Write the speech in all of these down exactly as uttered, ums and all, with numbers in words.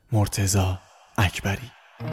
مرتضی اکبری.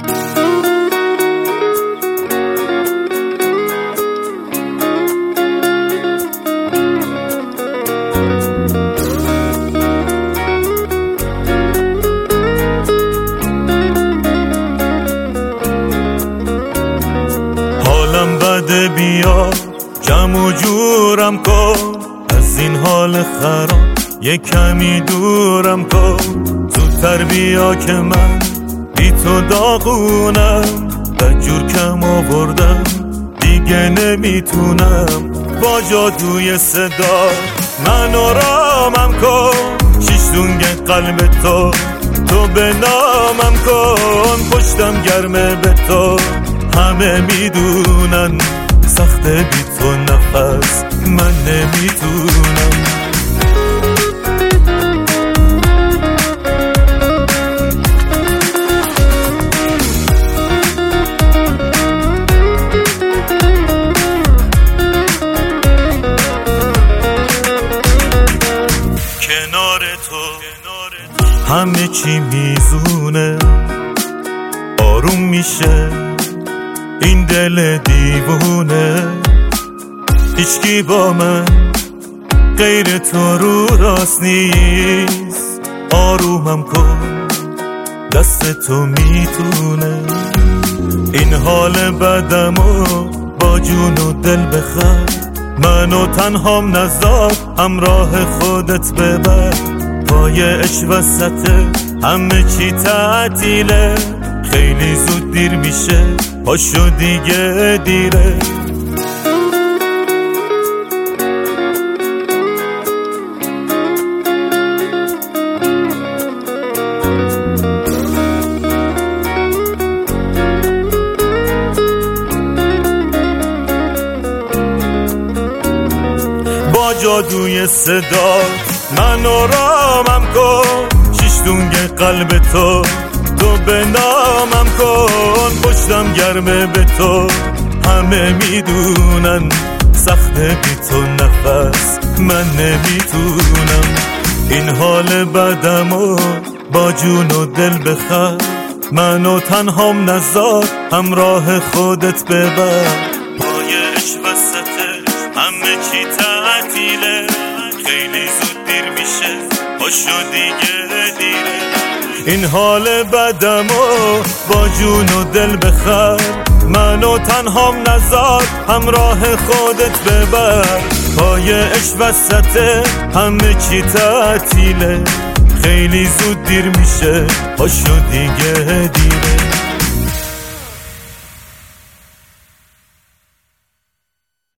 حالم بده، بیا جمع و جورم کن، از این حال خراب یه کمی دورم کن. زودتر بیا که من بی تو داغونم، بدجور کم آوردم دیگه نمیتونم. با جادوی صدا من آرامم کن، شیشتونگ قلب تو تو به نامم کن. پشتم گرمه به تو، همه میدونن سخته بی تو نفس من نمیتونم. کنار تو همه چی میزونه، آروم میشه این دل دیوونه. هیچکی با من غیر تو رو راست نیست، آرومم کن دست تو میتونه. این حال بدمو با جون و دل بخر، منو تنهام نذار همراه خودت ببر. پای عشق وسطه همه چی تعطیله، خیلی زود دیر میشه پاشو دیگه دیره. با جادوی صدا من آرامم کن، شیشتونگ قلب تو تو به نامم کن. پشتم گرمه به تو، همه میدونن سخته بی تو نفس من نمیتونم. این حال بدمو با جون و دل بخر، منو تنهام نذار همراه خودت ببر. پای عشق وسطه همه چی تعطیله، خیلی زود دیر میشه پاشو دیگه دیره. این حال بدمو با جون و دل بخر، منو تنهام نذار همراه خودت ببر. پای عشق وسطه همه چی تعطیله، خیلی زود دیر میشه پاشو دیگه دیره.